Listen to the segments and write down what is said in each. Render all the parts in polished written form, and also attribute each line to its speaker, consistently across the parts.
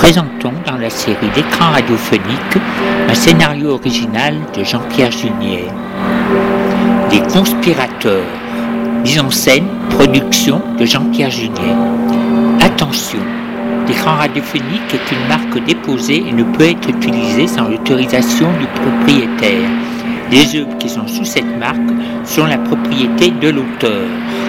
Speaker 1: présentons dans la série d'écran radiophonique un scénario original de Jean-Pierre Junier. Les conspirateurs. Mise en scène, production de Jean-Pierre Junier. Attention, l'écran radiophonique est une marque déposée et ne peut être utilisée sans l'autorisation du propriétaire. Les œuvres qui sont sous cette marque sont la propriété de l'auteur.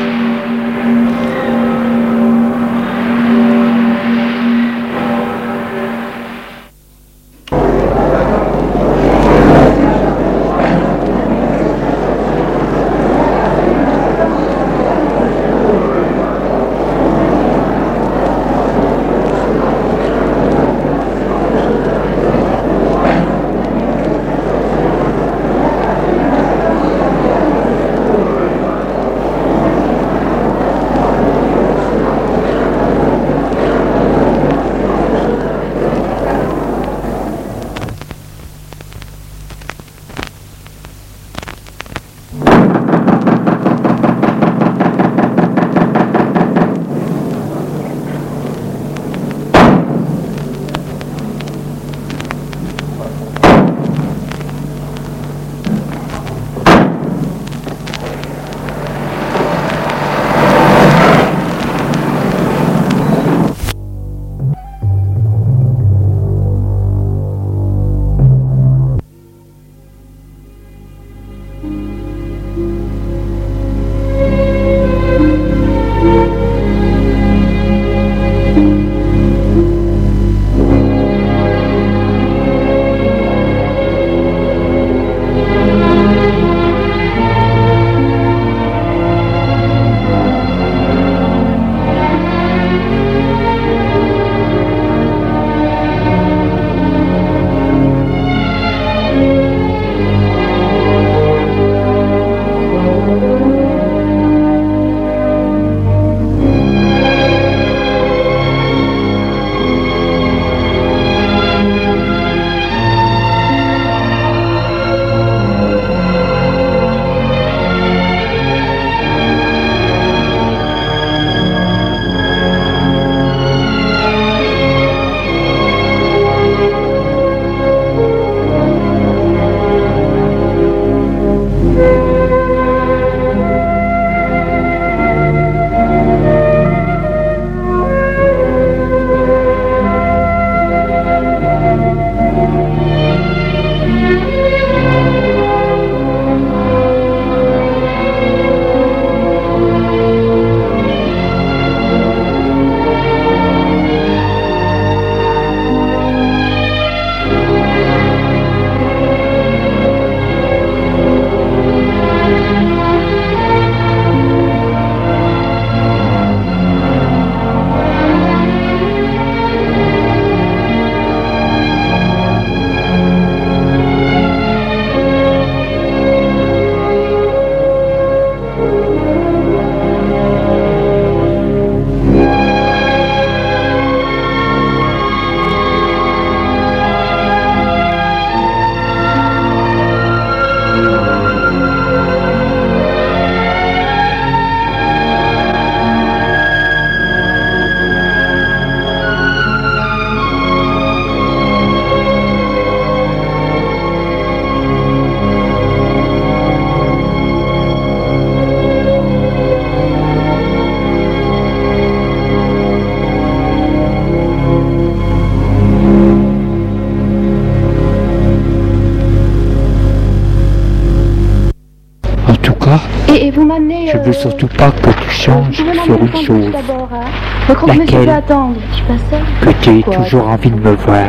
Speaker 2: Et vous m'amenez...
Speaker 1: Je veux surtout pas que tu changes sur une chose.
Speaker 2: Laquelle?
Speaker 1: Que tu aies toujours envie de me voir.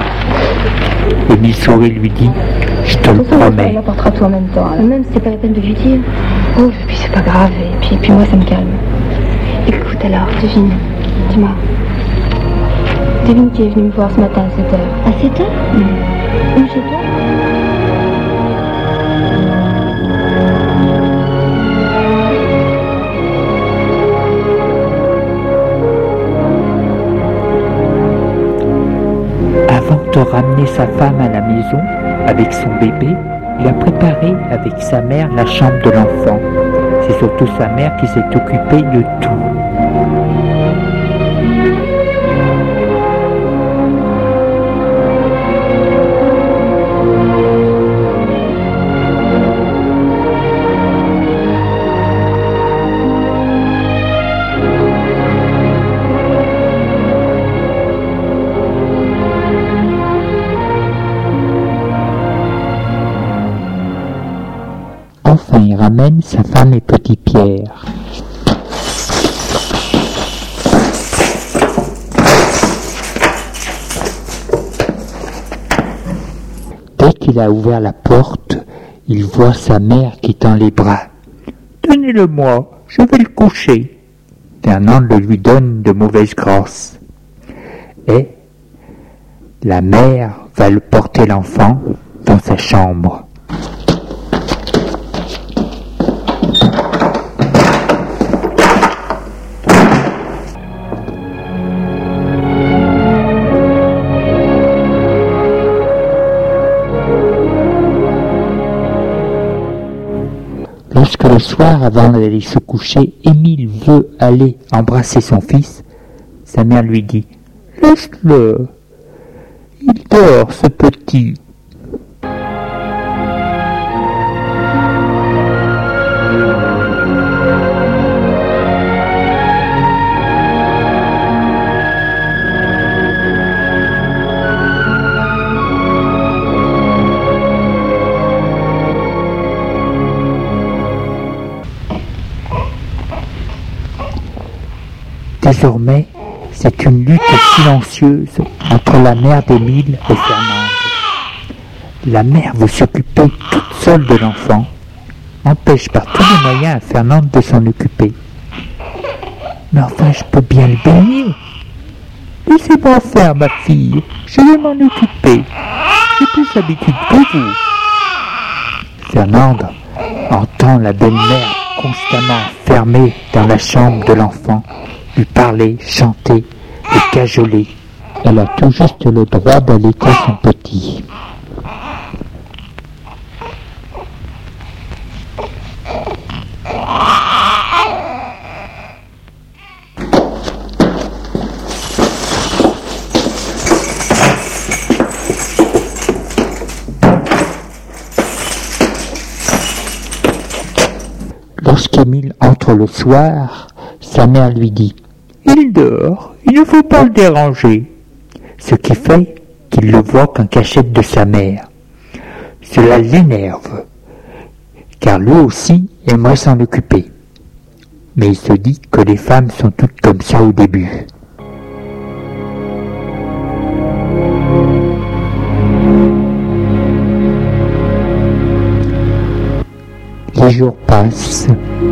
Speaker 1: Émile Souris lui dit, je te le promets.
Speaker 2: Elle apportera tout en même temps. Alors. Même c'est pas la peine de lui dire. Oh, et puis c'est pas grave. Et puis moi ça me calme. Écoute alors, devine. Dis-moi. Devine qui est venu me voir ce matin à 7h.
Speaker 3: À 7h?
Speaker 2: Où chez toi?
Speaker 1: Avant de ramener sa femme à la maison avec son bébé, il a préparé avec sa mère la chambre de l'enfant. C'est surtout sa mère qui s'est occupée de tout. promène sa femme et petit Pierre. Dès qu'il a ouvert la porte, il voit sa mère qui tend les bras. « Donnez-le-moi, je vais le coucher. » Fernand le lui donne de mauvaise grâce. Et la mère va le porter l'enfant dans sa chambre. Lorsque le soir, avant d'aller se coucher, Émile veut aller embrasser son fils, sa mère lui dit « Laisse-le, il dort ce petit. » Désormais, c'est une lutte silencieuse entre la mère d'Émile et Fernande. La mère veut s'occuper toute seule de l'enfant, empêche par tous les moyens à Fernande de s'en occuper. « Mais enfin, je peux bien le baigner. Laissez-moi faire, ma fille, je vais m'en occuper. J'ai plus d'habitude que vous. » Fernande entend la belle-mère constamment enfermée dans la chambre de l'enfant, lui parler, chanter et cajoler. Elle a tout juste le droit d'allaiter son petit. Lorsqu'Émile entre le soir, sa mère lui dit « Il dort, il ne faut pas le déranger », ce qui fait qu'il le voit qu'en cachette de sa mère. Cela l'énerve, car lui aussi aimerait s'en occuper. Mais il se dit que les femmes sont toutes comme ça au début. Les jours passent.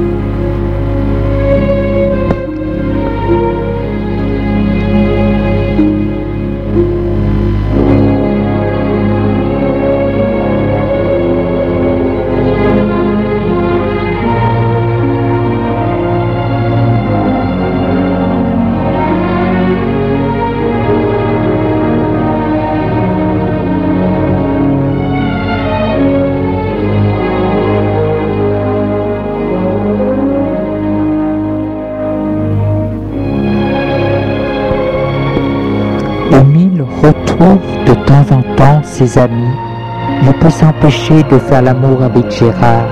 Speaker 1: Émile retrouve de temps en temps ses amis. Il ne peut s'empêcher de faire l'amour avec Gérard.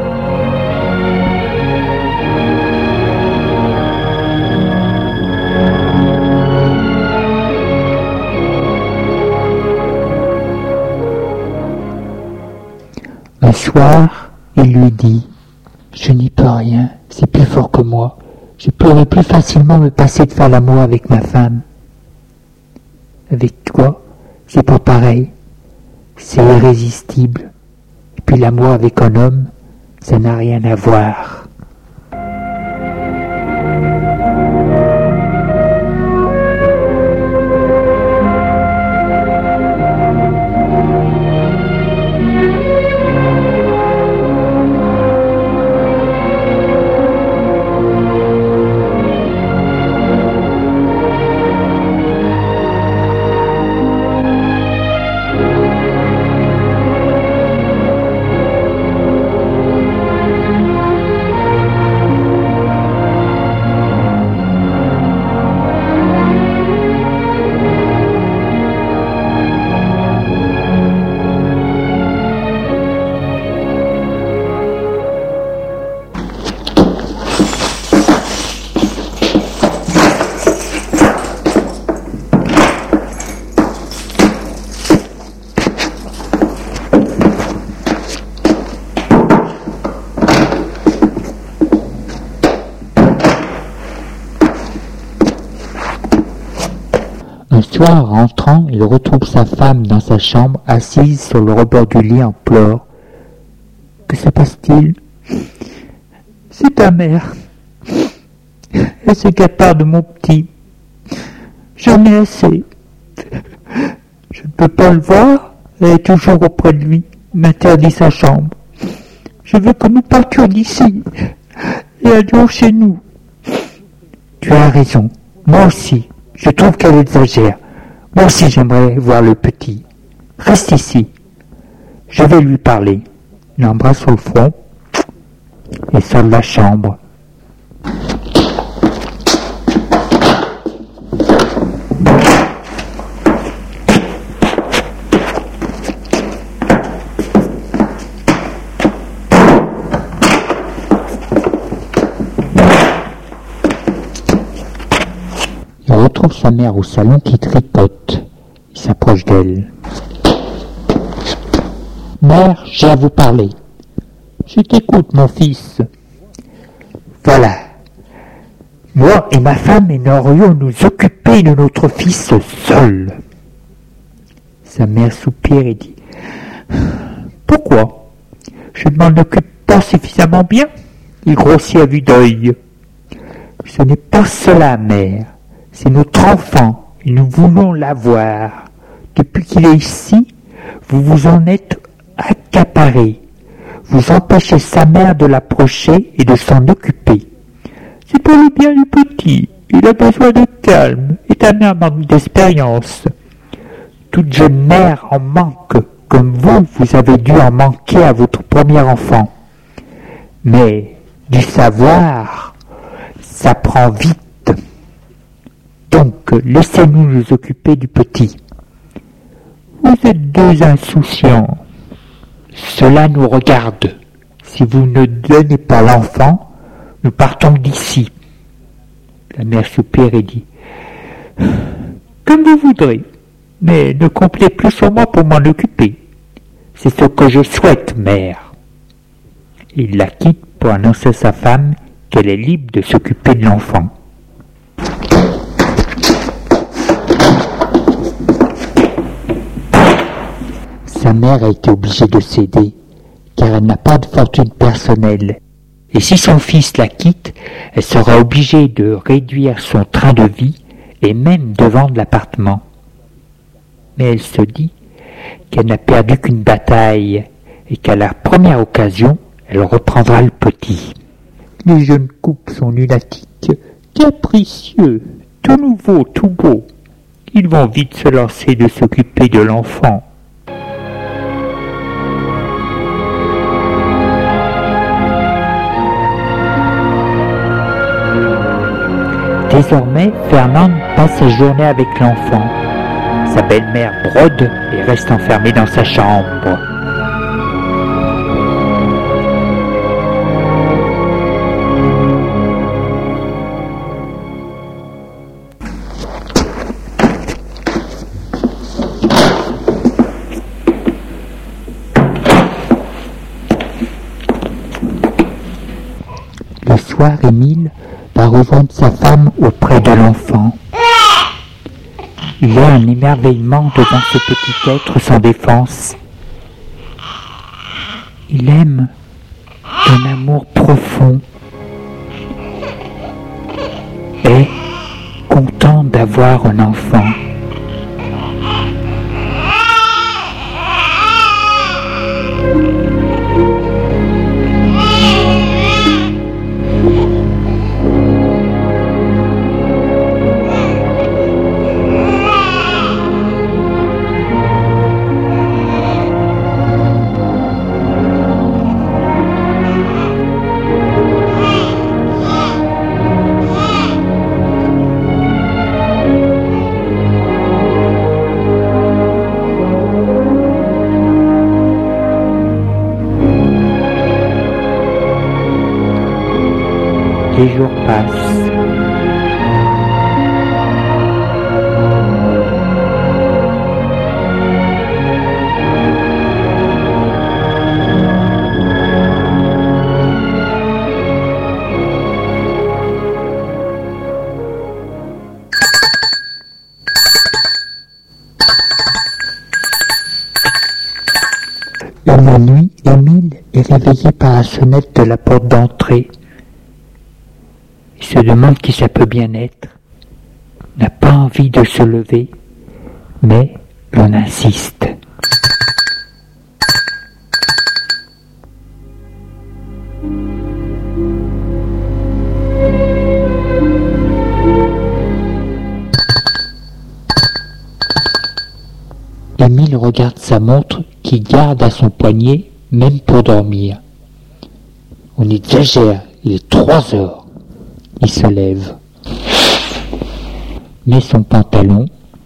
Speaker 1: Un soir, il lui dit « Je n'y peux rien, c'est plus fort que moi. Je pourrais plus facilement me passer de faire l'amour avec ma femme. » Avec toi, c'est pas pareil. C'est irrésistible. Et puis l'amour avec un homme, ça n'a rien à voir. soir, rentrant, il retrouve sa femme dans sa chambre, assise sur le rebord du lit en pleurs. Que se passe-t-il? C'est ta mère. Elle s'accapare de mon petit. J'en ai assez. Je ne peux pas le voir. Elle est toujours auprès de lui. M'interdit sa chambre. Je veux que nous partions d'ici et allions chez nous. Tu as raison. Moi aussi. Je trouve qu'elle exagère. Moi aussi j'aimerais voir le petit. Reste ici. Je vais lui parler. Il l'embrasse sur le front et sort de la chambre. Il retrouve sa mère au salon qui tricote. Il s'approche d'elle. Mère, j'ai à vous parler. Je t'écoute, mon fils. Voilà. Moi et ma femme aimerions nous occuper de notre fils seul. Sa mère soupire et dit Pourquoi? Je ne m'en occupe pas suffisamment bien. Il grossit à vue d'œil. Ce n'est pas cela, mère. C'est notre enfant et nous voulons l'avoir. Depuis qu'il est ici, vous vous en êtes accaparé. Vous empêchez sa mère de l'approcher et de s'en occuper. C'est pour le bien du petit. Il a besoin de calme et ta mère manque d'expérience. Toute jeune mère en manque, comme vous avez dû en manquer à votre premier enfant. Mais du savoir, ça prend vite. Donc, laissez-nous nous occuper du petit. Vous êtes deux insouciants. Cela nous regarde. Si vous ne donnez pas l'enfant, nous partons d'ici. La mère soupire et dit Comme vous voudrez, mais ne comptez plus sur moi pour m'en occuper. C'est ce que je souhaite, mère. Il la quitte pour annoncer à sa femme qu'elle est libre de s'occuper de l'enfant. Sa mère a été obligée de céder, car elle n'a pas de fortune personnelle. Et si son fils la quitte, elle sera obligée de réduire son train de vie et même de vendre l'appartement. Mais elle se dit qu'elle n'a perdu qu'une bataille et qu'à la première occasion, elle reprendra le petit. Les jeunes couples sont lunatiques, capricieux, tout nouveau, tout beau. Ils vont vite se lancer de s'occuper de l'enfant. Désormais, Fernande passe sa journée avec l'enfant. Sa belle-mère brode et reste enfermée dans sa chambre. Le soir, Émile va rejoindre sa femme auprès de l'enfant. Il y a un émerveillement devant ce petit être sans défense. Il aime d'un amour profond et content d'avoir un enfant. Les jours passent. Émile est réveillé par la sonnette de la porte d'entrée. Il se demande qui ça peut bien être. N'a pas envie de se lever, mais l'on insiste. Émile regarde sa montre qu'il garde à son poignet, même pour dormir. On exagère, il est 3 heures. Il se lève, met son pantalon,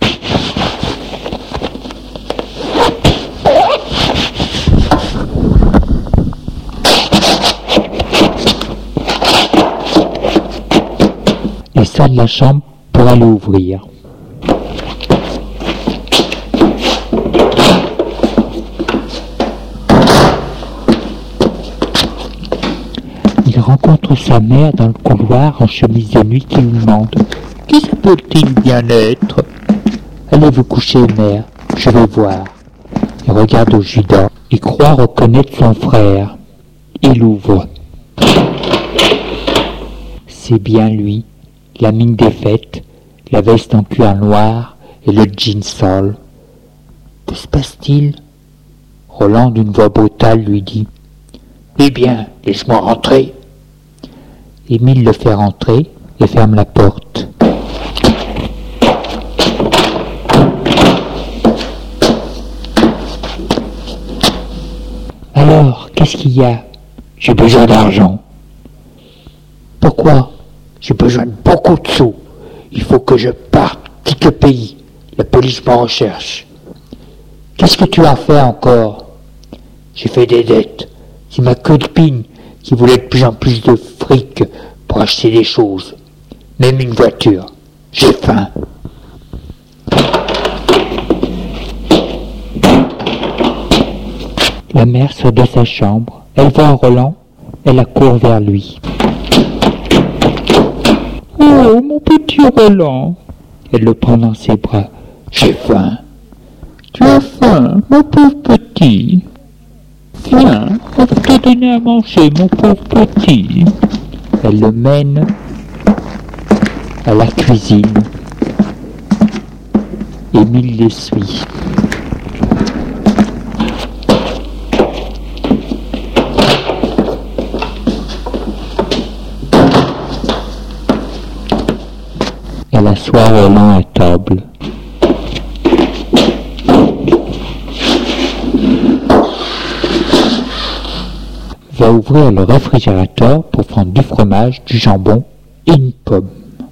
Speaker 1: et sort de la chambre pour aller ouvrir. Il rencontre sa mère dans le couloir en chemise de nuit qui lui demande « Qui ça peut-il bien être ?»« Allez vous coucher, mère, je vais voir. » Il regarde au judas et croit reconnaître son frère. Il ouvre. C'est bien lui, la mine défaite, la veste en cuir noir et le jean sale. Que se passe-t-il? Roland, d'une voix brutale, lui dit « Eh bien, laisse-moi rentrer. » Émile le fait rentrer et ferme la porte. Alors, qu'est-ce qu'il y a? J'ai besoin d'argent. Pourquoi? J'ai besoin de beaucoup de sous. Il faut que je parte, quitte le pays. La police m'en recherche. Qu'est-ce que tu as fait encore? J'ai fait des dettes. C'est ma copine qui voulait de plus en plus de fric pour acheter des choses, même une voiture. J'ai faim. La mère sort de sa chambre, elle voit Roland, elle accourt vers lui. « Oh, mon petit Roland !» Elle le prend dans ses bras. « J'ai faim. »« Tu as faim, mon pauvre petit. Viens, on va te donner à manger, mon pauvre petit. » Elle le mène à la cuisine. Émile les suit. Elle assoit Roland à table. Va ouvrir le réfrigérateur pour prendre du fromage, du jambon et une pomme.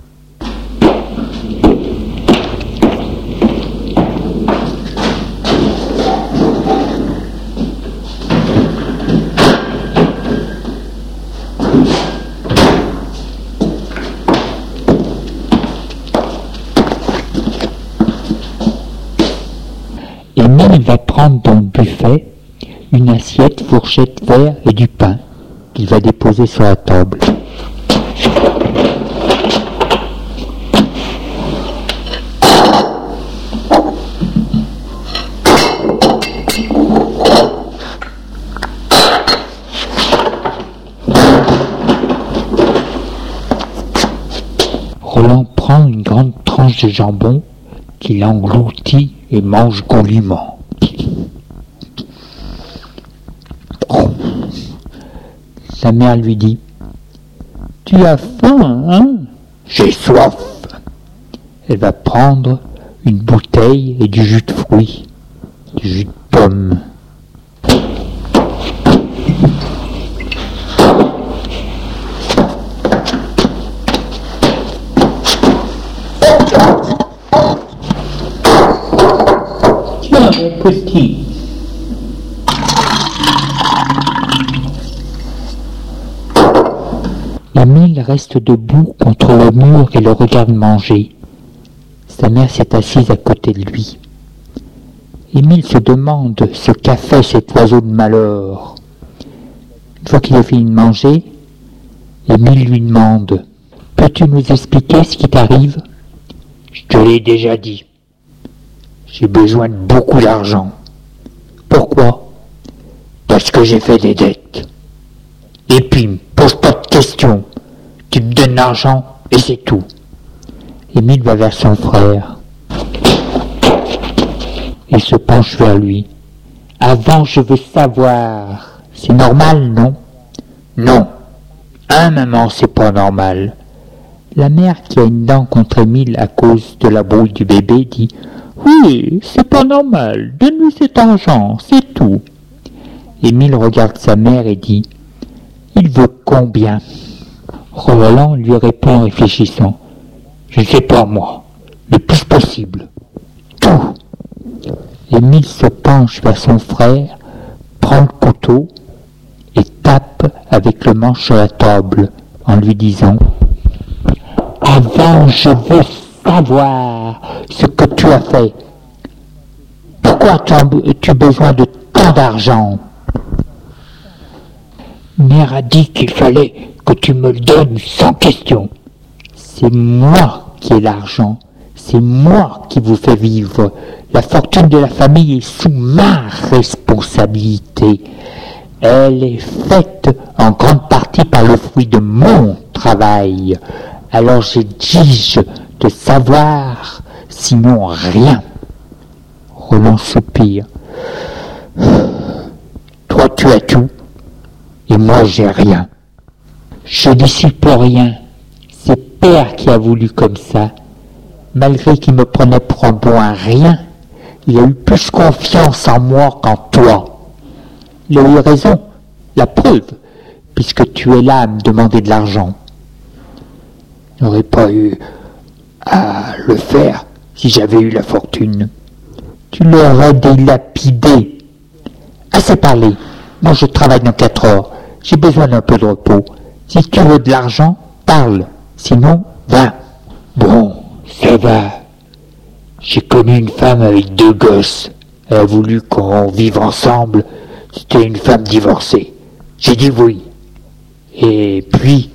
Speaker 1: Émile va prendre dans le buffet une assiette, fourchette, verre et du pain qu'il va déposer sur la table. Roland prend une grande tranche de jambon qu'il engloutit et mange goulûment. Sa mère lui dit « Tu as faim, hein? J'ai soif. » Elle va prendre une bouteille et du jus de fruits, du jus de pomme. Tiens, mon petit. Émile reste debout contre le mur et le regarde manger. Sa mère s'est assise à côté de lui. Émile se demande ce qu'a fait cet oiseau de malheur. Une fois qu'il a fini de manger, Émile lui demande « Peux-tu nous expliquer ce qui t'arrive ?»« Je te l'ai déjà dit. J'ai besoin de beaucoup d'argent. »« Pourquoi ?»«
Speaker 4: Parce que j'ai fait des dettes. Et puis, pose pas de questions. Tu me donnes l'argent et c'est tout. Émile va vers son frère. Il se penche vers lui. Avant, je veux savoir. C'est normal, non? Non. Maman, c'est pas normal. La mère, qui a une dent contre Émile à cause de la brouille du bébé, dit « Oui, c'est pas normal. Donne-lui cet argent, c'est tout. » Émile regarde sa mère et dit « Il veut combien ?» Roland lui répond en réfléchissant « Je ne sais pas, moi. Le plus possible. Tout. » Émile se penche vers son frère, prend le couteau et tape avec le manche sur la table en lui disant « Avant, je veux savoir ce que tu as fait. Pourquoi as-tu besoin de tant d'argent ? Mère a dit qu'il fallait que tu me le donnes sans question. C'est moi qui ai l'argent. C'est moi qui vous fais vivre. La fortune de la famille est sous ma responsabilité. Elle est faite en grande partie par le fruit de mon travail. Alors j'exige de savoir, sinon rien. » Roland soupire. « Toi tu as tout, et moi j'ai rien. Je dissipe rien. C'est Père qui a voulu comme ça. Malgré qu'il me prenait pour un bon à rien, il a eu plus confiance en moi qu'en toi. Il a eu raison, la preuve, puisque tu es là à me demander de l'argent. Je n'aurais pas eu à le faire si j'avais eu la fortune. Tu l'aurais dilapidé. Assez parlé. Moi je travaille dans 4 heures. J'ai besoin d'un peu de repos. Si tu veux de l'argent, parle. Sinon, va. Bon, ça va. J'ai connu une femme avec 2 gosses. Elle a voulu qu'on vive ensemble. C'était une femme divorcée. J'ai dit oui. Et puis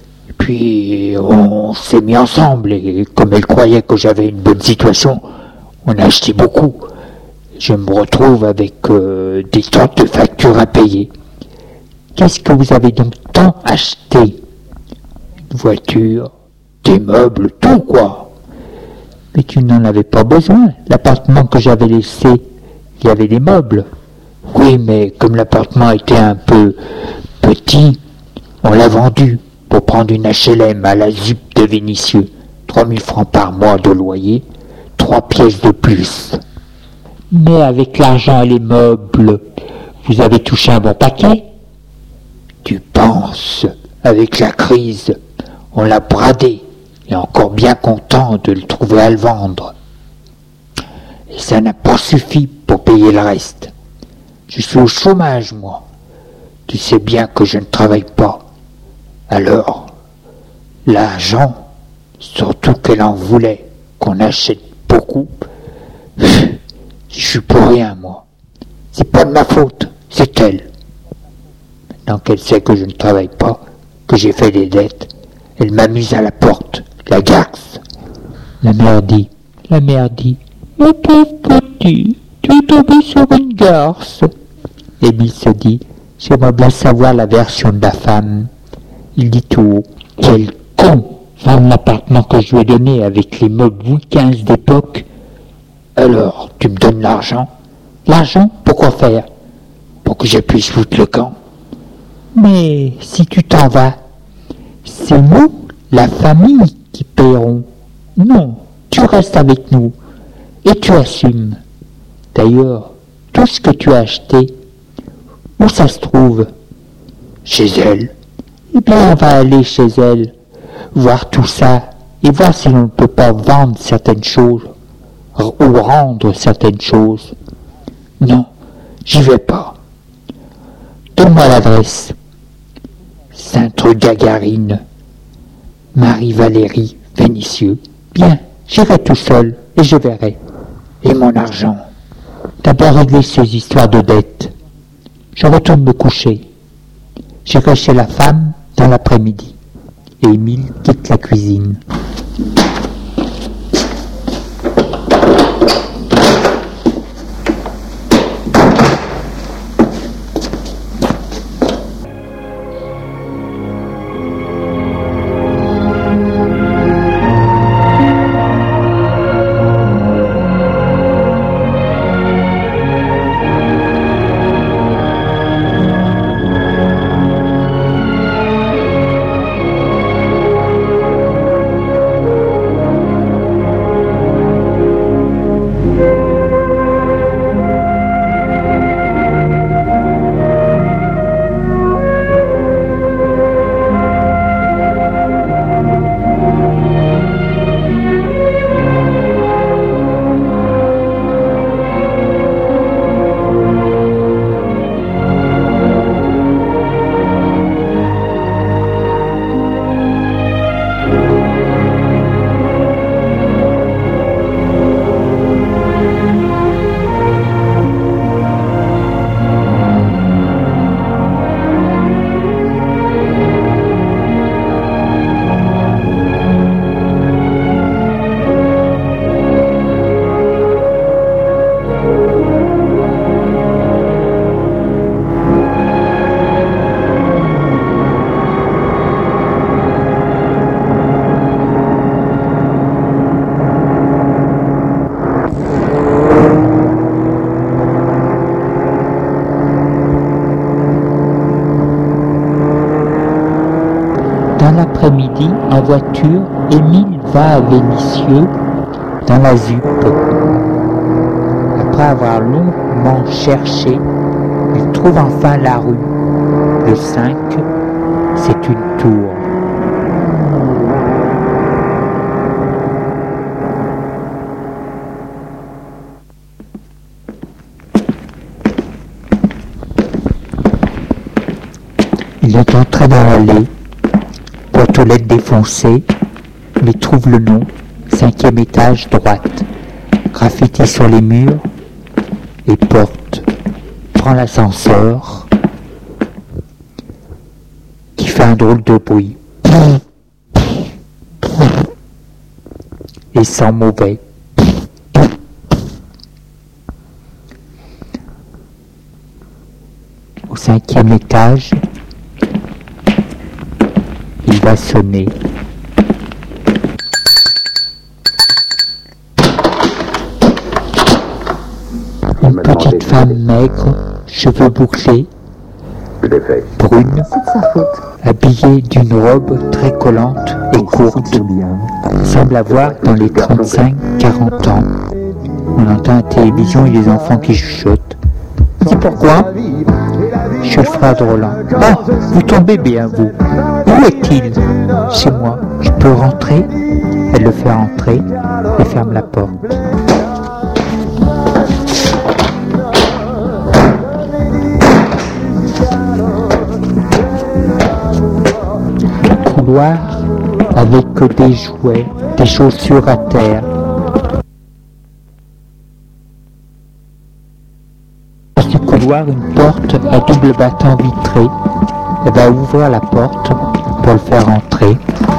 Speaker 4: on s'est mis ensemble. Et comme elle croyait que j'avais une bonne situation, on a acheté beaucoup. Je me retrouve avec des tonnes de factures à payer. Qu'est-ce que vous avez donc tant acheté? Une voiture, des meubles, tout quoi. Mais tu n'en avais pas besoin. L'appartement que j'avais laissé, il y avait des meubles. Oui, mais comme l'appartement était un peu petit, on l'a vendu pour prendre une HLM à la ZUP de Vénissieux. 3000 francs par mois de loyer, 3 pièces de plus. Mais avec l'argent et les meubles, vous avez touché un bon paquet? Tu penses, avec la crise, on l'a bradé, et encore bien content de le trouver à le vendre. Et ça n'a pas suffi pour payer le reste. Je suis au chômage, moi. Tu sais bien que je ne travaille pas. Alors, l'argent, surtout qu'elle en voulait, qu'on achète beaucoup, je suis pour rien, moi. C'est pas de ma faute, c'est elle. Maintenant qu'elle sait que je ne travaille pas, que j'ai fait des dettes, elle m'a mise à la porte, la garce. La mère dit, mon pauvre petit, tu es tombé sur une garce. Émile se dit, j'aimerais bien savoir la version de la femme. Il dit tout haut, quel con, vendre l'appartement que je lui ai donné avec les meubles Louis XV d'époque. Alors, tu me donnes l'argent? L'argent, pourquoi faire? Pour que je puisse foutre le camp. Mais si tu t'en vas, c'est nous, la famille, qui paierons. Non, tu restes avec nous et tu assumes. D'ailleurs, tout ce que tu as acheté, où ça se trouve? Chez elle. Eh bien, on va aller chez elle, voir tout ça et voir si l'on ne peut pas vendre certaines choses ou rendre certaines choses. Non, j'y vais pas. Donne-moi l'adresse. Sainte-Gagarine, Marie-Valérie, Vénissieux. Bien, j'irai tout seul et je verrai. Et mon argent? D'abord régler ces histoires de dettes. Je retourne me coucher. J'irai chez la femme dans l'après-midi. Et Émile quitte la cuisine. après-midi, en voiture, Émile va à Vénissieux, dans la ZUP. Après avoir longuement cherché, il trouve enfin la rue. Le 5, c'est une tour. Il est entré dans l'allée, boîte aux lettres défoncée, mais trouve le nom, 5e étage droite, graffiti sur les murs et porte, prend l'ascenseur, qui fait un drôle de bruit, et sent mauvais. Au 5e étage, il va sonner. Une petite femme maigre, cheveux bouclés, brune, habillée d'une robe très collante et courte, semble avoir dans les 35-40 ans. On entend à la télévision et les enfants qui chuchotent. C'est pourquoi je suis le frère de Roland. Oh, vous tombez bien, vous. Où est-il? Chez moi. Je peux rentrer? Elle le fait rentrer et ferme la porte. Le couloir avec que des jouets, des chaussures à terre. Du couloir, une porte à double battant vitré. Elle va ouvrir la porte pour le faire entrer.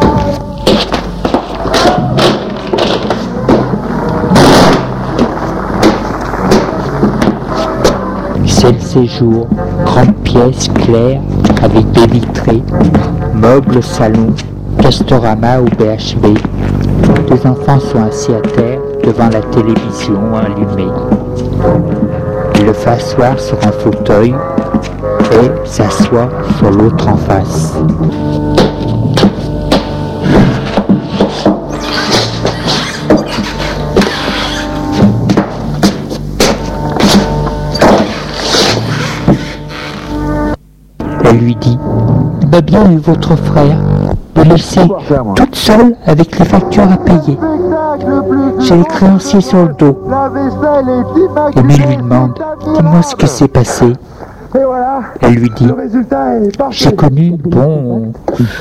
Speaker 4: C'est le séjour, grande pièce claire avec des vitrées, meubles salon, Castorama ou BHV. Les enfants sont assis à terre devant la télévision allumée. Il le fait asseoir sur un fauteuil et s'assoit sur l'autre en face. Elle lui dit « Il m'a bien eu votre frère, me laisser toute seule avec les factures à payer. J'ai les créanciers sur le dos. » Émile lui demande « Dis-moi ce que s'est passé. » Elle lui dit « J'ai connu, bon...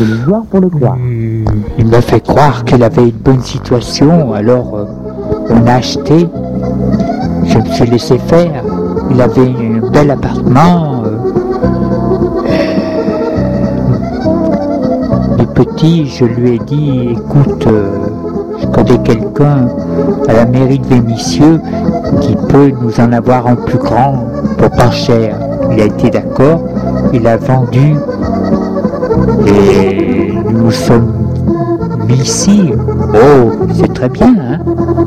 Speaker 4: Il m'a fait croire qu'il avait une bonne situation, alors on a acheté. Je me suis laissé faire. Il avait un bel appartement. Petit, je lui ai dit, écoute, je connais quelqu'un à la mairie de Vénissieux qui peut nous en avoir en plus grand pour pas cher. Il a été d'accord, il a vendu et nous sommes mis ici. Oh, c'est très bien, hein?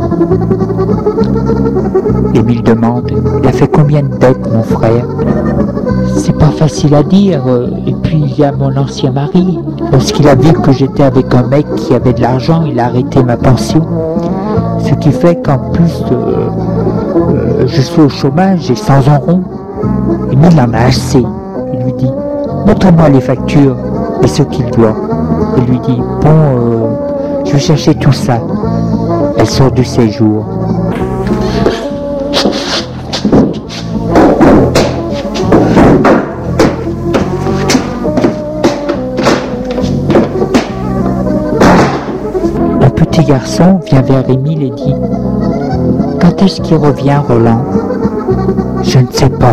Speaker 4: Émile demande, il a fait combien de dettes, mon frère? C'est pas facile à dire, et puis il y a mon ancien mari. Lorsqu'il a vu que j'étais avec un mec qui avait de l'argent, il a arrêté ma pension. Ce qui fait qu'en plus, je suis au chômage et sans un rond. Émile en a assez. Il lui dit, montre-moi les factures et ce qu'il doit. Il lui dit, bon, je vais chercher tout ça. Elle sort du séjour. Le petit garçon vient vers Émile et dit « Quand est-ce qu'il revient, Roland ?»« Je ne sais pas. »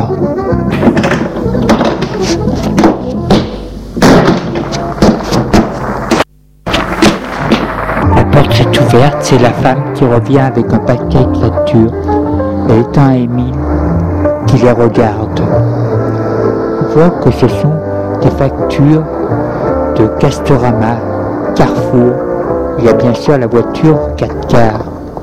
Speaker 4: La porte s'est ouverte, c'est la femme qui revient avec un paquet de factures. Elle étend à Émile qui les regarde. On voit que ce sont des factures de Castorama, Carrefour. Il y a bien sûr la voiture 4x4.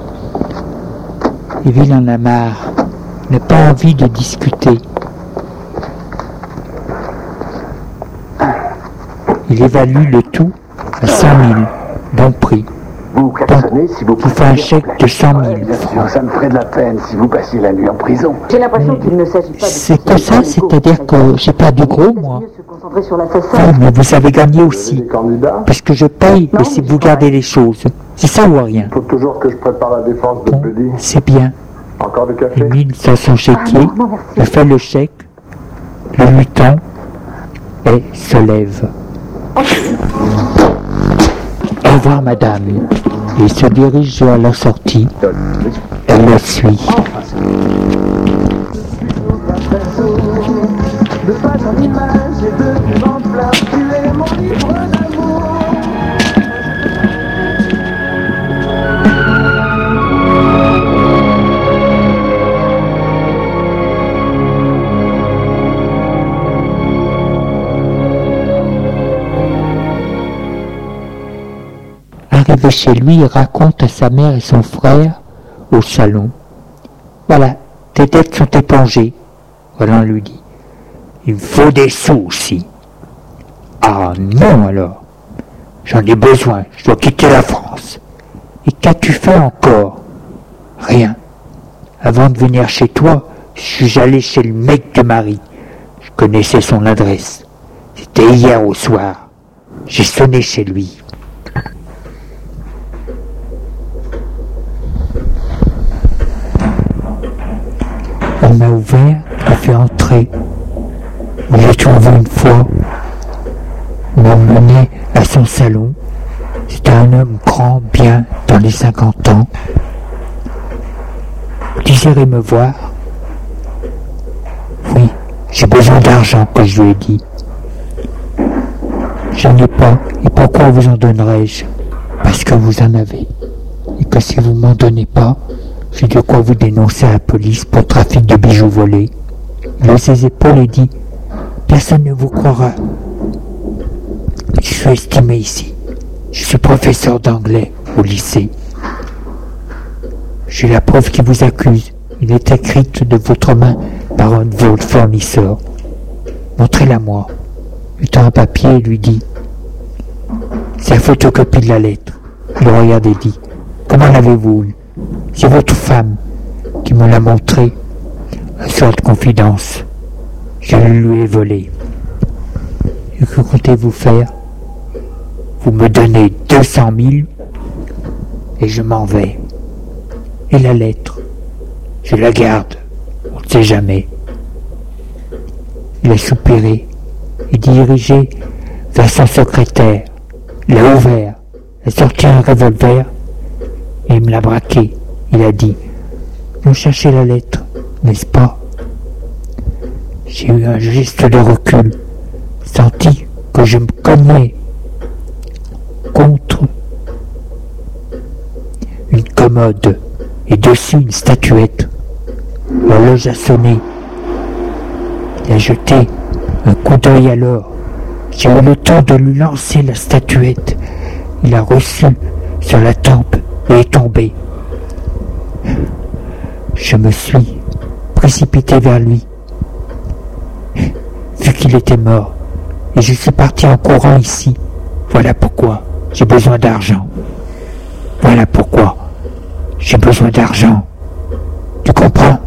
Speaker 4: Émile en a marre, n'a pas envie de discuter. Il évalue le tout à 100 000, bon prix.
Speaker 5: Vous klaxonnez si vous
Speaker 4: Je vous fais un chèque de 100 000
Speaker 5: Bien sûr,
Speaker 4: francs.
Speaker 5: ça me ferait de la peine si vous passiez la nuit en prison.
Speaker 3: J'ai l'impression qu'il ne s'agit pas de...
Speaker 4: C'est que ça, c'est-à-dire que j'ai pas de gros, moi.
Speaker 3: mieux se concentrer sur l'assassin.
Speaker 4: Oui, mais vous avez gagné aussi.
Speaker 5: Les candidats,
Speaker 4: Parce que je paye, mais c'est vous gardez les choses. C'est ça ou rien?
Speaker 5: il faut toujours que je prépare la défense de
Speaker 4: Bon,
Speaker 5: Buddy.
Speaker 4: c'est bien.
Speaker 5: Encore de café?
Speaker 4: Émile sort son chéquier,
Speaker 3: non, merci.
Speaker 4: me fait le chèque, le lui tend et se lève. Au revoir, madame. Et il se dirige à la sortie. Elle le suit. Arrivé chez lui, il raconte à sa mère et son frère au salon. Voilà, tes dettes sont épongées. Roland lui dit. Il me faut des sous aussi. Ah non alors. J'en ai besoin, je dois quitter la France. Et qu'as-tu fait encore? Rien. Avant de venir chez toi, je suis allé chez le mec de Marie. Je connaissais son adresse. C'était hier au soir. J'ai sonné chez lui. On m'a ouvert, m'a fait entrer. J'ai trouvé une fois. M'a mené à son salon. C'était un homme grand, bien, dans les 50 ans. Désirez me voir? Oui, j'ai besoin d'argent, que je lui ai dit. J'en ai pas, et pourquoi vous en donnerais-je? Parce que vous en avez. Et que si vous m'en donnez pas, j'ai de quoi vous dénoncer à la police pour trafic de bijoux volés. Il hausse ses épaules et dit « Personne ne vous croira. Je suis estimé ici. Je suis professeur d'anglais au lycée. J'ai la preuve qui vous accuse. Il est écrite de votre main par un de vos fournisseurs. Montrez-la moi. » Il tend un papier et lui dit « C'est la photocopie de la lettre. » Il regarde et dit « Comment l'avez-vous eu? C'est votre femme qui me l'a montré. Un soir de confidence. Je le lui ai volé. Et que comptez-vous faire? Vous me donnez 200 000 et je m'en vais. Et la lettre, je la garde. On ne sait jamais. » Il a soupiré et dirigé vers son secrétaire. Il a ouvert, a sorti un revolver et il me l'a braqué. Il a dit « Vous cherchez la lettre, n'est-ce pas ?» J'ai eu un geste de recul, senti que je me cognais contre une commode et dessus une statuette. L'horloge a sonné. Il a jeté un coup d'œil alors. J'ai eu le temps de lui lancer la statuette. Il a reçu sur la tempe et est tombé. Je me suis précipité vers lui, vu qu'il était mort, et je suis parti en courant ici. Voilà pourquoi j'ai besoin d'argent. Voilà pourquoi j'ai besoin d'argent. Tu comprends?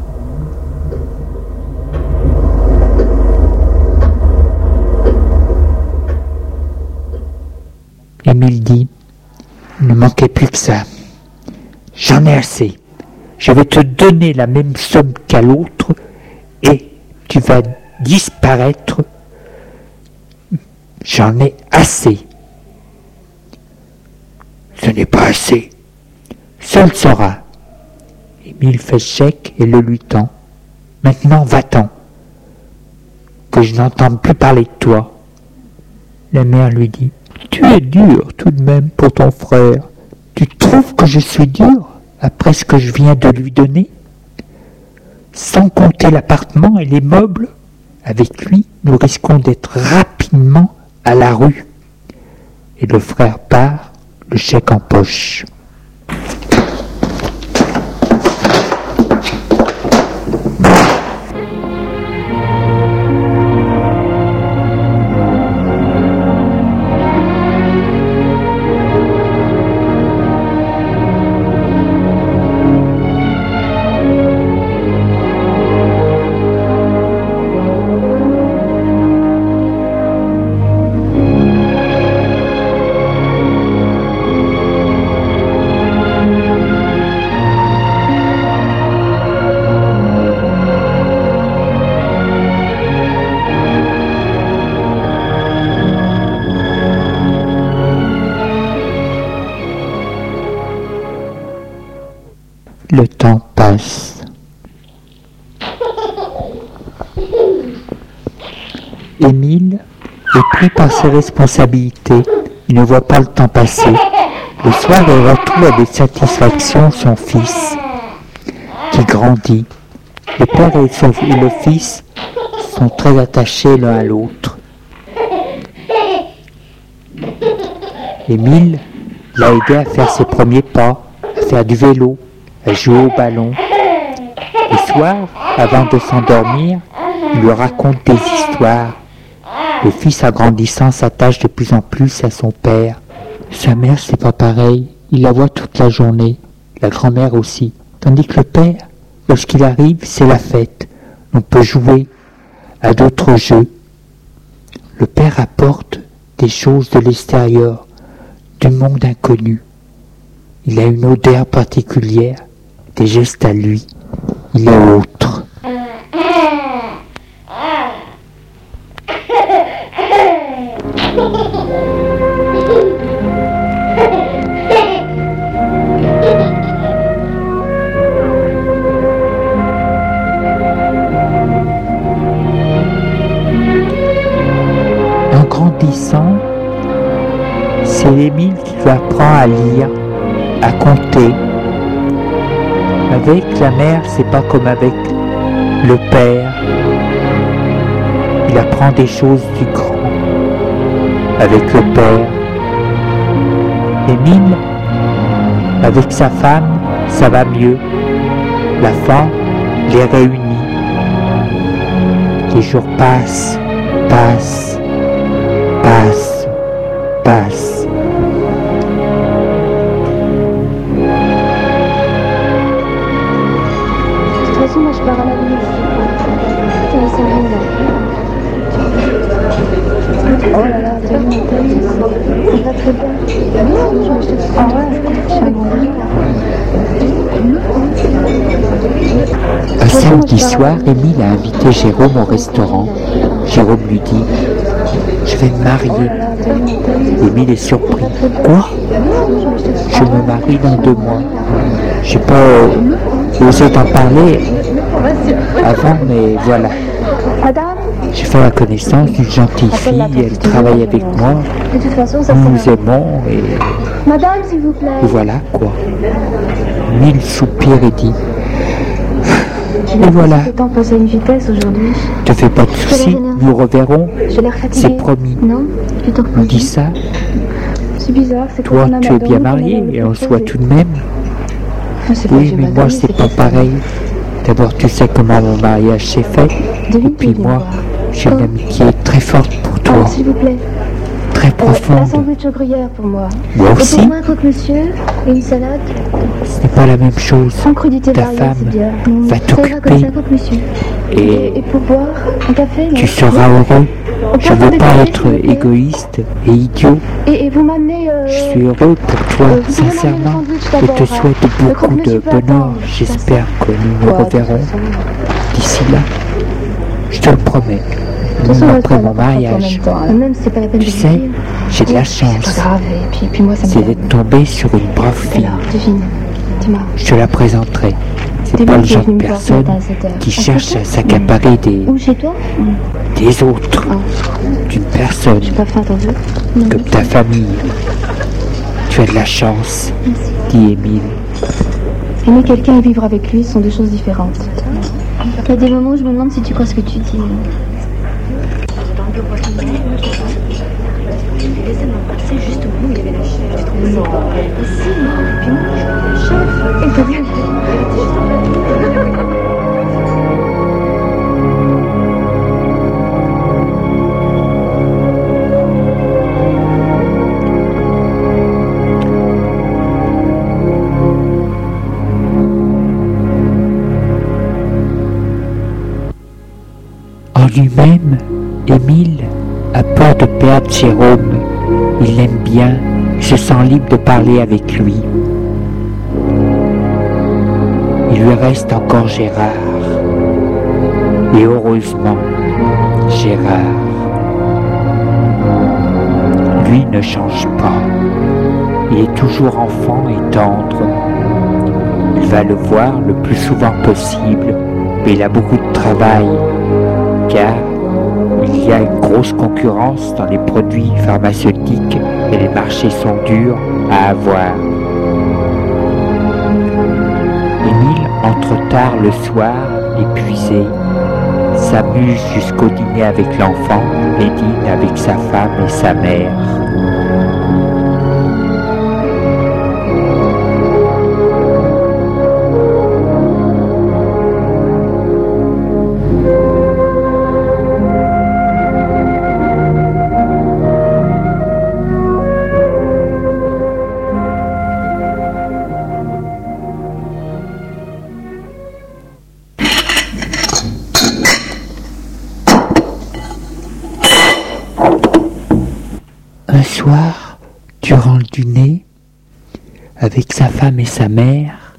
Speaker 4: Émile dit, il ne manquait plus que ça. J'en ai assez. Je vais te donner la même somme qu'à l'autre et tu vas disparaître. J'en ai assez. Ce n'est pas assez. Seul sera. Émile fait chèque et le lui tend. Maintenant va-t'en. Que je n'entende plus parler de toi. La mère lui dit, tu es dur tout de même pour ton frère. Tu trouves que je suis dur après ce que je viens de lui donner? Sans compter l'appartement et les meubles, avec lui, nous risquons d'être rapidement à la rue. Et le frère part, le chèque en poche. passe. Émile est pris par ses responsabilités. Il ne voit pas le temps passer. Le soir, il retrouve avec satisfaction son fils qui grandit. Le père et le fils sont très attachés l'un à l'autre. Émile l'a aidé à faire ses premiers pas, à faire du vélo, à jouer au ballon. Le soir, avant de s'endormir, il lui raconte des histoires. Le fils, en grandissant, s'attache de plus en plus à son père. Sa mère, c'est pas pareil. Il la voit toute la journée. La grand-mère aussi. Tandis que le père, lorsqu'il arrive, c'est la fête. On peut jouer à d'autres jeux. Le père apporte des choses de l'extérieur, du monde inconnu. Il a une odeur particulière, des gestes à lui. Il est autre. En grandissant, c'est Émile qui lui apprend à lire, à compter. Avec la mère, c'est pas comme avec le père. Il apprend des choses du grand. Avec le père. Émile, avec sa femme, ça va mieux. La fin les réunit. Les jours passent, passent, passent, passent.
Speaker 2: De toute façon, moi je pars à la ville. Ça me sert à rien. Oh là là, t'as vu mon tête. Ça va très bien. Ah ouais, je suis agrandie.
Speaker 4: Un samedi soir, Émile a invité Jérôme au restaurant. Jérôme lui dit « Je vais me marier ». Émile est surpris. « Quoi ? Je me marie dans 2 mois. J'ai pas osé t'en parler avant, mais voilà.
Speaker 2: Madame ?
Speaker 4: J'ai fait la connaissance d'une gentille fille, elle travaille avec moi.
Speaker 2: De toute façon, ça
Speaker 4: Nous nous
Speaker 2: sert à
Speaker 4: aimons et
Speaker 2: Madame, s'il vous plaît.
Speaker 4: voilà quoi. » Émile soupire et dit « Et voilà.
Speaker 2: Le temps passe à une vitesse aujourd'hui.
Speaker 4: Te fais pas de soucis, nous reverrons.
Speaker 2: J'ai l'air fatiguée.
Speaker 4: C'est promis.
Speaker 2: Non, tu t'en
Speaker 4: On dit ça.
Speaker 2: C'est bizarre, c'est
Speaker 4: Toi, tu es bien marié et on se voit tout de même. Oui, mais moi, c'est pas pareil. D'abord, tu sais comment mon mariage s'est fait. Et puis moi, j'ai une amitié très forte pour toi.
Speaker 2: S'il vous plaît.
Speaker 4: Très
Speaker 2: Un
Speaker 4: profonde.
Speaker 2: sandwich au gruyère pour moi.
Speaker 4: Moi
Speaker 2: Et
Speaker 4: aussi.
Speaker 2: pour moi, un croque-monsieur et une salade.
Speaker 4: Ce n'est pas la même chose.
Speaker 2: Sans crudité
Speaker 4: Ta
Speaker 2: variée,
Speaker 4: femme
Speaker 2: c'est bien.
Speaker 4: va
Speaker 2: Ça ira comme
Speaker 4: t'occuper.
Speaker 2: ça, croque-monsieur.
Speaker 4: Et
Speaker 2: Et pour boire, un café, non?
Speaker 4: tu seras heureux. Je ne veux pas être égoïste et idiot.
Speaker 2: Et vous m'amenez...
Speaker 4: Je suis heureux pour toi,
Speaker 2: vous pouvez m'amener
Speaker 4: sincèrement,
Speaker 2: le sandwich
Speaker 4: et
Speaker 2: d'abord,
Speaker 4: te
Speaker 2: hein.
Speaker 4: souhaite
Speaker 2: Le
Speaker 4: beaucoup
Speaker 2: croque-monsieur
Speaker 4: de
Speaker 2: peut
Speaker 4: bonheur.
Speaker 2: attendre,
Speaker 4: J'espère que nous nous
Speaker 2: Ouais, de toute
Speaker 4: reverrons
Speaker 2: façon.
Speaker 4: d'ici là. Je te le promets.
Speaker 2: De toute façon, on
Speaker 4: Même
Speaker 2: va
Speaker 4: après
Speaker 2: le
Speaker 4: mon
Speaker 2: faire en
Speaker 4: mariage.
Speaker 2: même temps, hein. Même si c'est pas la peine
Speaker 4: Tu
Speaker 2: de
Speaker 4: sais,
Speaker 2: vous dire.
Speaker 4: j'ai de la
Speaker 2: C'est
Speaker 4: chance.
Speaker 2: pas grave, et puis moi ça me
Speaker 4: C'est
Speaker 2: calme.
Speaker 4: d'être tombé sur une brave fille.
Speaker 2: Alors, devine, dis-moi.
Speaker 4: Je te la présenterai. C'est
Speaker 2: T'es
Speaker 4: pas
Speaker 2: bien
Speaker 4: le
Speaker 2: qui est
Speaker 4: genre de
Speaker 2: venu me voir ce
Speaker 4: personne
Speaker 2: matin à 7 heures.
Speaker 4: qui
Speaker 2: En
Speaker 4: cherche
Speaker 2: fait,
Speaker 4: à s'accaparer
Speaker 2: Ou chez toi?
Speaker 4: des autres,
Speaker 2: Ah,
Speaker 4: d'une personne
Speaker 2: j'ai pas faim, t'en veux?
Speaker 4: comme ta famille. Tu as de la chance, dit Émile.
Speaker 2: Aimer quelqu'un et vivre avec lui sont deux choses différentes. Il y a des moments où je me demande si tu crois ce que tu dis.
Speaker 4: En lui-même, Émile a peur de perdre Jérôme. Il l'aime bien, il se sent libre de parler avec lui. Il lui reste encore Gérard. Et heureusement, Gérard. Lui ne change pas. Il est toujours enfant et tendre. Il va le voir le plus souvent possible, mais il a beaucoup de travail, car il y a une grosse concurrence dans les produits pharmaceutiques et les marchés sont durs à avoir. Émile entre tard le soir, épuisé, s'amuse jusqu'au dîner avec l'enfant et dîne avec sa femme et sa mère. Un soir, durant le dîner, avec sa femme et sa mère,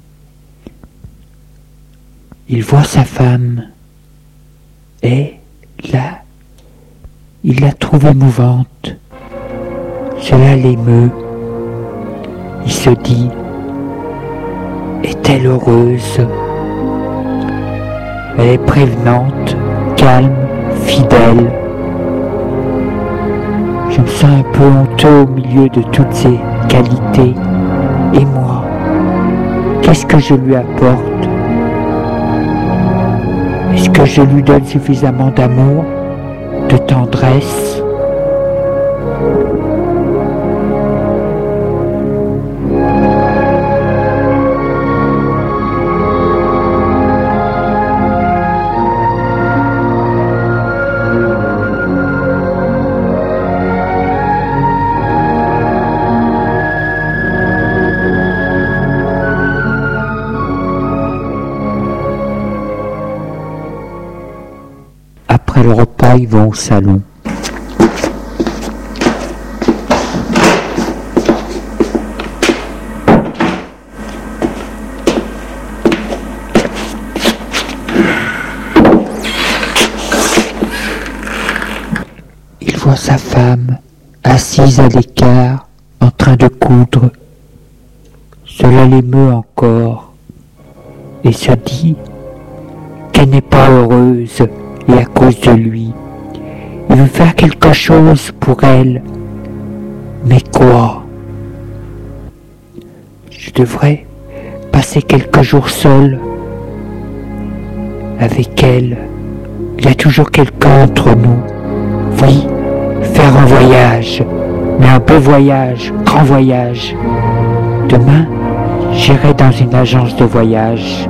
Speaker 4: il voit sa femme et là, il la trouve émouvante. Cela l'émeut. Il se dit, est-elle heureuse? Elle est prévenante, calme, fidèle. Je me sens un peu honteux au milieu de toutes ces qualités. Et moi, qu'est-ce que je lui apporte? Est-ce que je lui donne suffisamment d'amour, de tendresse? Après le repas, ils vont au salon. Il voit sa femme assise à l'écart, en train de coudre. Cela l'émeut encore et se dit qu'elle n'est pas heureuse. Et à cause de lui, il veut faire quelque chose pour elle. Mais quoi? Je devrais passer quelques jours seul avec elle. Il y a toujours quelqu'un entre nous. Oui, faire un voyage, mais un beau voyage, grand voyage. Demain, j'irai dans une agence de voyage.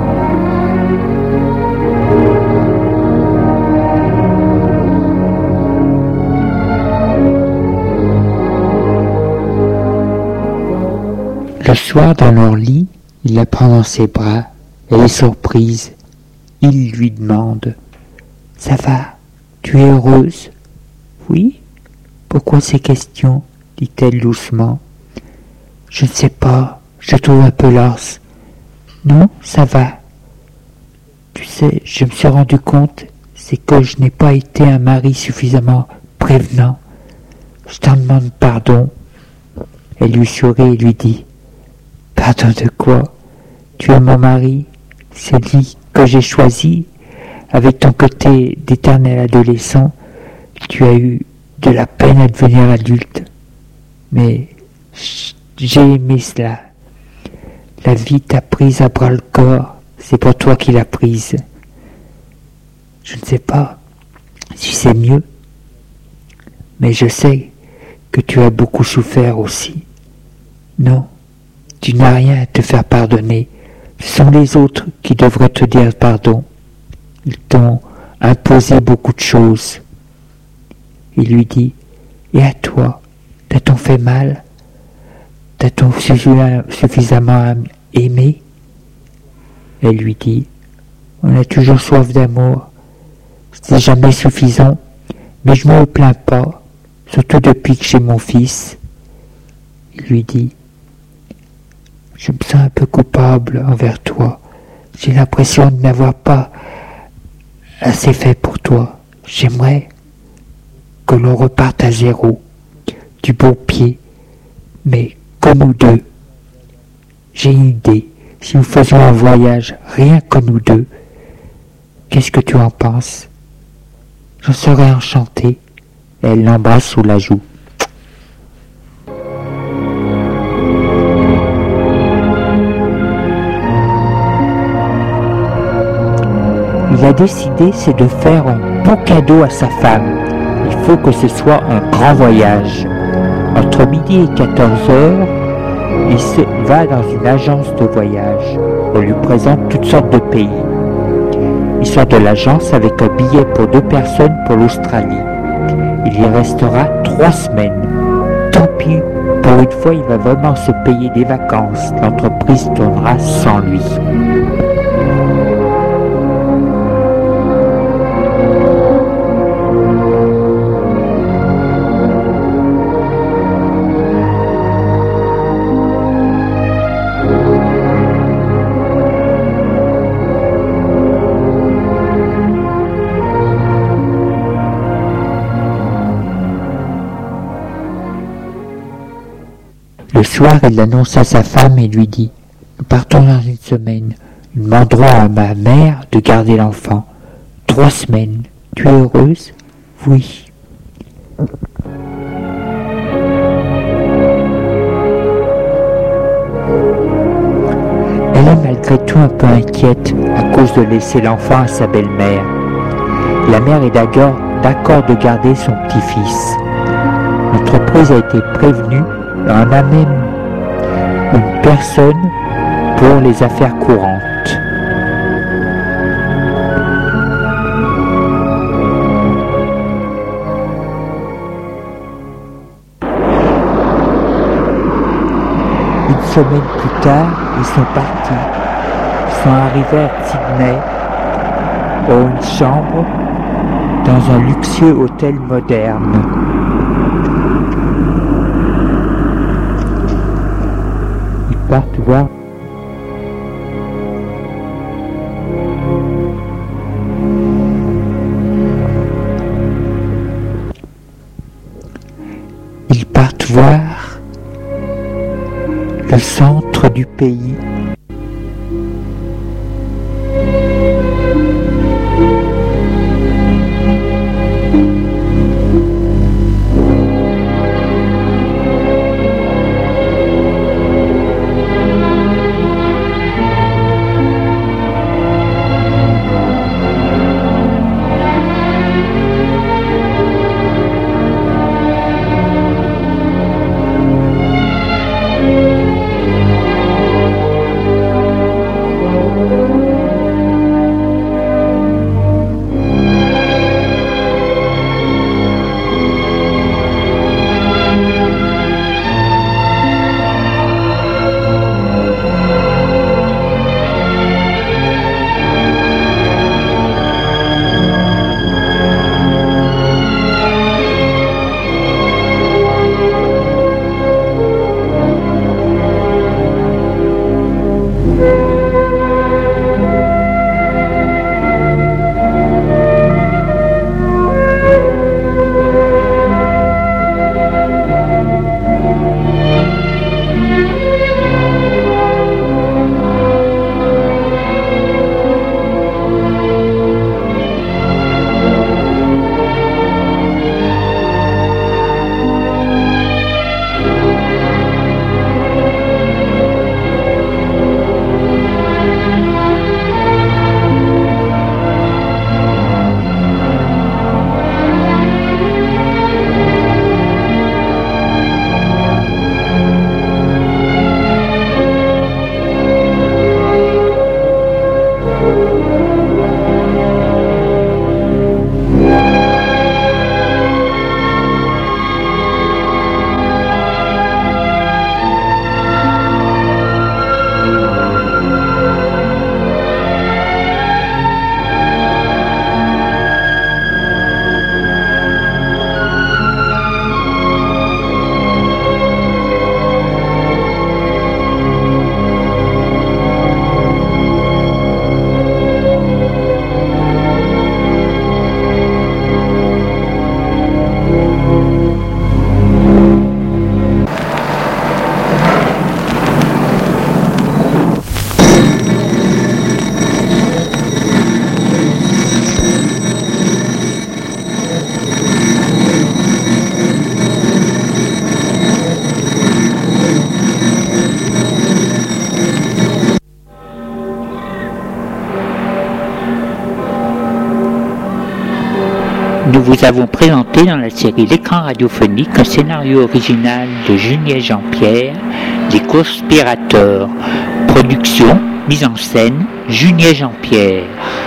Speaker 4: Le soir, dans leur lit, il la prend dans ses bras. Elle est surprise. Il lui demande « Ça va? Tu es heureuse ?»« Oui. Pourquoi ces questions ?» dit-elle doucement. « Je ne sais pas. Je trouve un peu lasse. »« Non, ça va. Tu sais, je me suis rendu compte, c'est que je n'ai pas été un mari suffisamment prévenant. Je t'en demande pardon. » Elle lui sourit et lui dit « Pardon de quoi? Tu es mon mari, celui que j'ai choisi. Avec ton côté d'éternel adolescent, tu as eu de la peine à devenir adulte. Mais j'ai aimé cela. La vie t'a prise à bras le corps, c'est pour toi qu'il l'a prise. Je ne sais pas si c'est mieux, mais je sais que tu as beaucoup souffert aussi. Non. Tu n'as rien à te faire pardonner. Ce sont les autres qui devraient te dire pardon. Ils t'ont imposé beaucoup de choses. Il lui dit, et à toi, t'a-t-on fait mal? T'a-t-on suffisamment aimé? Elle lui dit, on a toujours soif d'amour. C'est jamais suffisant, mais je ne me plains pas, surtout depuis que j'ai mon fils. Il lui dit, je me sens un peu coupable envers toi. J'ai l'impression de n'avoir pas assez fait pour toi. J'aimerais que l'on reparte à zéro, du bon pied, mais comme nous deux. J'ai une idée. si nous faisions un voyage rien que nous deux. Qu'est-ce que tu en penses? Je serais enchantée. Elle l'embrasse sous la joue. Il a décidé, c'est de faire un beau cadeau à sa femme. Il faut que ce soit un grand voyage. Entre midi et 14h, il se va dans une agence de voyage. On lui présente toutes sortes de pays. Il sort de l'agence avec un billet pour 2 personnes pour l'Australie. Il y restera 3 semaines. Tant pis, pour une fois, il va vraiment se payer des vacances. L'entreprise tournera sans lui. Le soir, il annonce à sa femme et lui dit « Nous partons dans une semaine. Nous demanderons à ma mère de garder l'enfant. 3 semaines. Tu es heureuse? » « Oui. » Elle est malgré tout un peu inquiète à cause de laisser l'enfant à sa belle-mère. La mère est d'accord de garder son petit-fils. L'entreprise a été prévenue. On a même une personne pour les affaires courantes. Une semaine plus tard, ils sont partis. Ils sont arrivés à Sydney, dans une chambre, dans un luxueux hôtel moderne. Partent voir. Ils partent voir le centre du pays.
Speaker 1: Nous vous avons présenté dans la série L'écran radiophonique un scénario original de Junier Jean-Pierre, Les Conspirateurs. Production, mise en scène, Junier Jean-Pierre.